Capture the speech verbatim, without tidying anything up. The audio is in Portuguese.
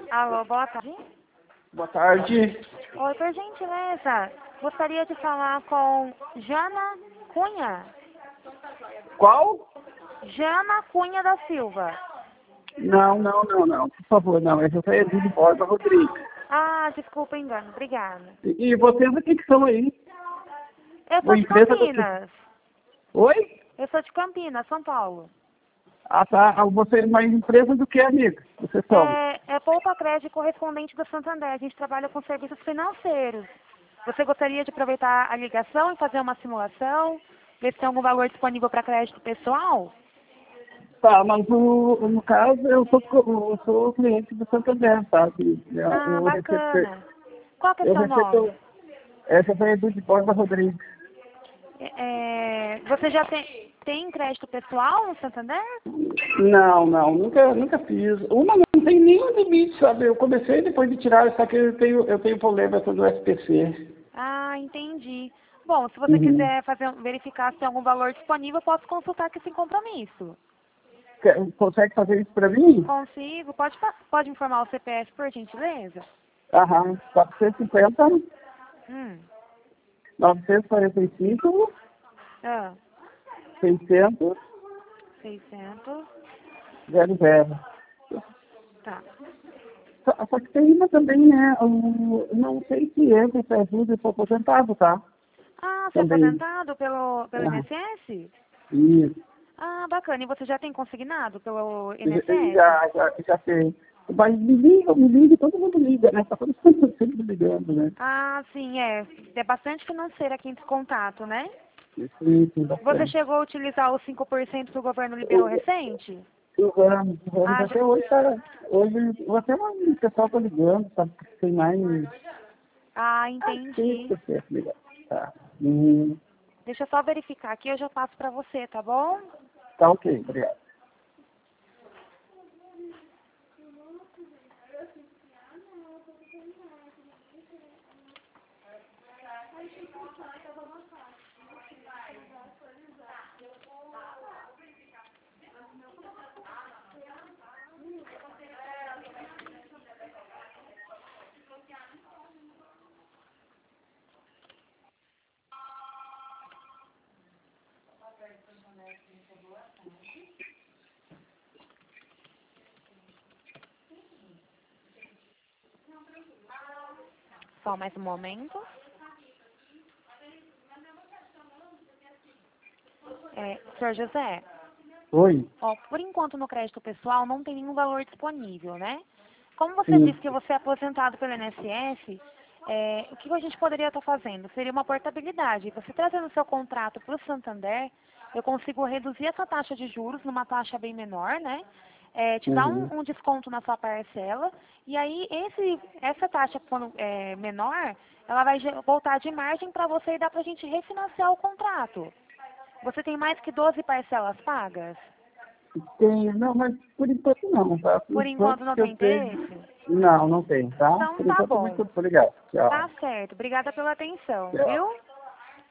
Alô, boa tarde. Boa tarde. Oi, por gentileza, gostaria de falar com Jana Cunha. Qual? Jana Cunha da Silva. Não, não, não, não. Por favor, não. Essa é Edith Borba Rodrigues. Ah, desculpa o engano, obrigada. E, e vocês o que que são aí? Eu sou Uma de empresa do que? Campinas. Oi? Eu sou de Campinas, São Paulo. Ah, tá. Ah, Você é uma empresa do que, amiga? Vocês são? É, é Poupa Crédito correspondente da Santander. A gente trabalha com serviços financeiros. Você gostaria de aproveitar a ligação e fazer uma simulação? Ver se tem algum valor disponível para crédito pessoal? Tá, mas no, no caso eu sou, co- eu sou cliente do Santander, sabe? Eu, Ah, eu recebo, bacana. Qual que é eu seu recebo, nome? essa é a Edith Borba Rodrigues. É, você já tem, tem crédito pessoal no Santander? Não, não, nunca, nunca fiz. Uma não tem nenhum limite, sabe? Eu comecei depois de tirar, só que eu tenho, eu tenho problema do S P C. Ah, entendi. Bom, se você Uhum. quiser fazer, verificar se tem algum valor disponível, eu posso consultar aqui sem compromisso. Quer- Consegue fazer isso para mim? Consigo? Pode, pa- pode informar o C P F, por gentileza? Aham, quatrocentos e cinquenta, Hum. novecentos e quarenta e cinco, Ah, seiscentos, seiscentos. zero zero. Tá. Só, só que tem uma também, né? Eu não sei se entra essa ajuda, eu sou aposentado, tá? Ah, você é Também. aposentado pelo, pelo Ah, I N S S? isso. Ah, bacana. E você já tem consignado pelo I N S S? Já, já, já tem. Mas me liga, me liga, todo mundo liga, né? Tá todo mundo sempre ligando, né? Ah, sim, é. É bastante financeira aqui em contato, né? Sim, sim, Você bastante. chegou a utilizar os cinco por cento que o governo liberou recente? O Ramos, o Ramos Ah, já... até hoje tá. Hoje, até o pessoal tá ligando, sabe? Porque tem mais. ah, Ah, sim, entendi. você ligado. Tá. Hum, Deixa eu só verificar aqui, eu já passo pra você, tá bom? tá ok, obrigado. Só mais um momento. É, senhor José, Oi? ó, por enquanto no crédito pessoal não tem nenhum valor disponível, né? Como você Sim. disse que você é aposentado pelo I N S S, é, o que a gente poderia estar fazendo? Seria uma portabilidade. Você trazendo o seu contrato para o Santander, eu consigo reduzir essa taxa de juros numa taxa bem menor, né? É, te dar Uhum. um, um desconto na sua parcela, e aí esse, essa taxa quando é menor, ela vai ge- voltar de margem para você e dá para a gente refinanciar o contrato. Você tem mais que doze parcelas pagas? Tem, não, mas por enquanto não, tá? Por Por enquanto enquanto não que eu tem tenho. interesse? Não, não tem, tá? Então Por tá enquanto, bom. muito obrigado. Tchau. Tá certo. Obrigada pela atenção, Tchau. viu?